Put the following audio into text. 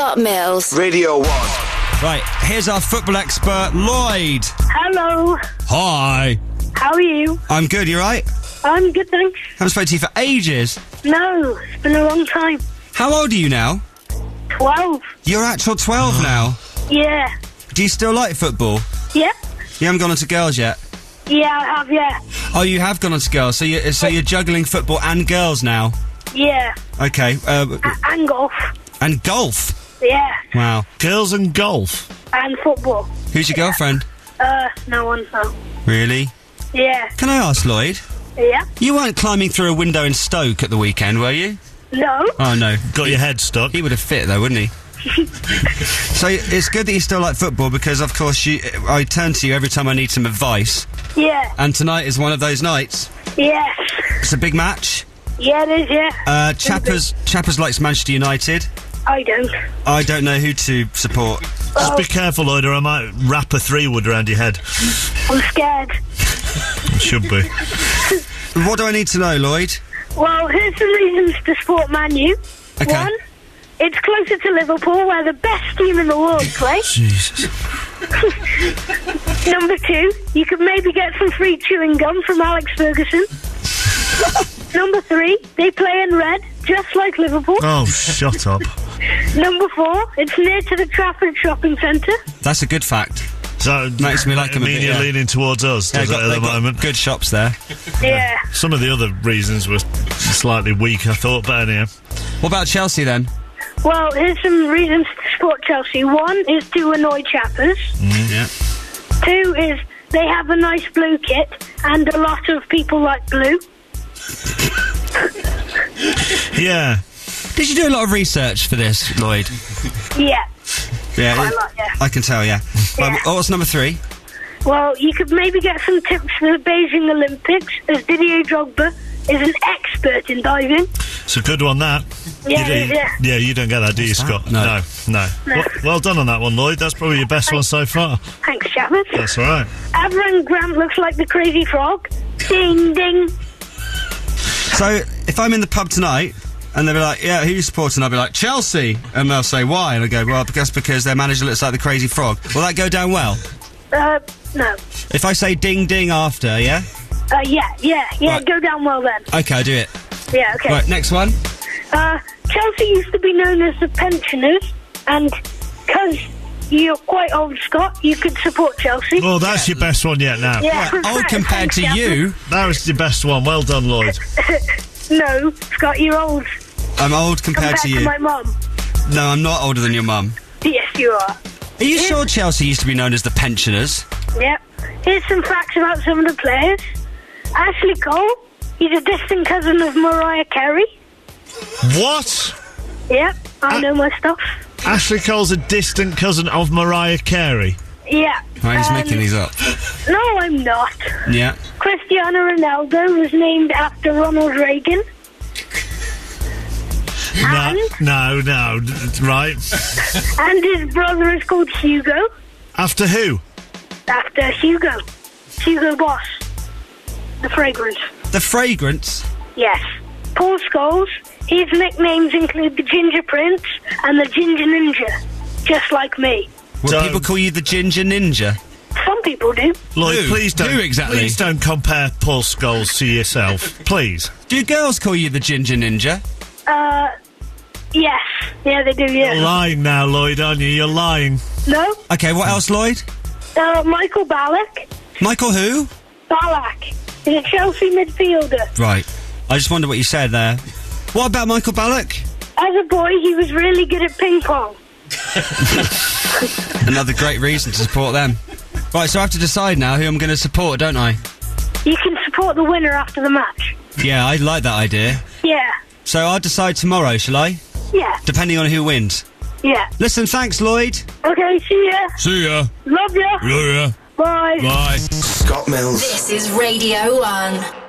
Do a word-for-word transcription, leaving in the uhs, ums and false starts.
Scott Mills. Radio one. Right, here's our football expert, Lloyd. Hello. Hi. How are you? I'm good, you right? I'm good, thanks. Haven't spoken to you for ages. No, it's been a long time. How old are you now? Twelve. You're actual twelve now. Yeah. Do you still like football? Yep. You haven't gone on to girls yet? Yeah, I have, yeah. Oh, you have gone on to girls, so, you, so you're juggling football and girls now? Yeah. Okay. Uh, A- and golf. and golf? Yeah. Wow. Girls and golf? And football. Who's your girlfriend? Uh, no one, no. Really? Yeah. Can I ask, Lloyd? Yeah. You weren't climbing through a window in Stoke at the weekend, were you? No. Oh, no. Got your head stuck? He would have fit, though, wouldn't he? So it's good that you still like football because, of course, you, I turn to you every time I need some advice. Yeah. And tonight is one of those nights. Yes. It's a big match. Yeah, it is, yeah. Uh, Chappers, Chappers likes Manchester United. I don't. I don't know who to support. Just Oh, be careful, Lloyd, or I might wrap a three-wood around your head. I'm scared. Should be. What do I need to know, Lloyd? Well, here's some reasons to support Man U. Okay. One, it's closer to Liverpool, where the best team in the world play. Jesus. Number two, you could maybe get some free chewing gum from Alex Ferguson. Number three, they play in red, just like Liverpool. Oh, shut up. Number four, it's near to the Trafford shopping centre. That's a good fact. So, Makes me like I him a mean bit, you're yeah. leaning towards us, does Yeah, it, got- at the they've got moment? good shops there. Yeah. Some of the other reasons were slightly weak, I thought, but anyhow. What about Chelsea, then? Well, here's some reasons to support Chelsea. One is to annoy Chappers. Yeah. Two is they have a nice blue kit, and a lot of people like blue. Yeah. Did you do a lot of research for this, Lloyd? Yeah. Yeah, Quite it- a lot, yeah. I can tell, yeah. Yeah. Um, oh, what's number three? Well, you could maybe get some tips for the Beijing Olympics, as Didier Drogba is an expert in diving. It's a good one, that. Yeah, you, it is, yeah. yeah, you don't get that, do you, Scott? No. No, no. No. Well, well done on that one, Lloyd. That's probably your best one so far. Thanks, Chappers. That's all right. Avram Grant looks like the crazy frog. Ding, ding. So, if I'm in the pub tonight, and they'll be like, yeah, who are you supporting? I'll be like, Chelsea. And they'll say, why? And I go, well, because because their manager looks like the crazy frog. Will that go down well? Uh, no. If I say ding ding after, yeah? Uh, yeah, yeah, yeah, Right. go down well then. Okay, I'll do it. Yeah, okay. Right, next one. Uh, Chelsea used to be known as the pensioners, and because you're quite old, Scott, you could support Chelsea. Oh, that's your best one yet now. Yeah. Old compared to Thanks, you. That was your best one. Well done, Lloyd. No, Scott, you're old I'm old compared, compared to to you. my mum. No, I'm not older than your mum. Yes, you are. Are you sure Chelsea used to be known as the pensioners? Yep. Here's some facts about some of the players. Ashley Cole, he's a distant cousin of Mariah Carey. What? Yep, I Uh, know my stuff. Ashley Cole's a distant cousin of Mariah Carey. Yeah. Right, he's Um, making these up. No, I'm not. Yeah. Cristiano Ronaldo was named after Ronald Reagan. No, no, no. d- d- Right. And his brother is called Hugo, After who? after Hugo. Hugo Boss. The fragrance. The fragrance. Yes. Paul Scholes, his nicknames include the Ginger Prince and the Ginger Ninja. Just like me. Will Don't- people call you the Ginger Ninja? Some people do. Lloyd, Who? please don't. Who exactly? Please don't compare Paul Scholes to yourself. Please. Do girls call you the Ginger Ninja? Uh, yes. Yeah, they do, You're yeah. lying now, Lloyd, aren't you? You're lying. No? Okay, what else, Lloyd? Uh, Michael Ballack. Michael who? Ballack. He's a Chelsea midfielder. Right. I just wondered what you said there. What about Michael Ballack? As a boy, he was really good at ping pong. Another great reason to support them. Right, so I have to decide now who I'm going to support, don't I? You can support the winner after the match. Yeah, I like that idea. Yeah. So I'll decide tomorrow, shall I? Yeah. Depending on who wins. Yeah. Listen, thanks, Lloyd. Okay, see ya. See ya. Love ya. Yeah. Bye. Bye. Scott Mills. This is Radio one.